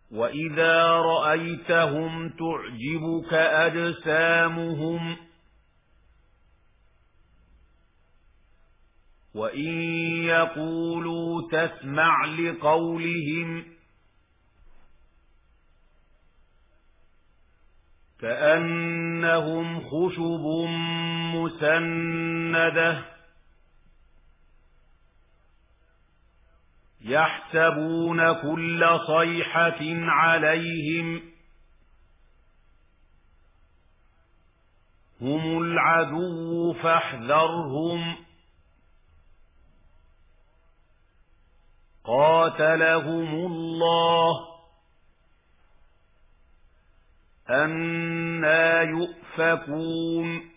وَإِذَا رَأَيْتَهُمْ تُعْجِبُكَ أَجْسَامُهُمْ وَإِن يَقُولُوا تَسْمَعْ لِقَوْلِهِمْ كَأَنَّهُمْ خُشُبٌ مُّسَنَّدَةٌ يَحْسَبُونَ كُلَّ صَيْحَةٍ عَلَيْهِمْ هُمُ الْعَدُوُّ فَاحْذَرْهُمْ قَاتَلَهُمُ اللَّهُ أَنَّىٰ يُؤْفَكُونَ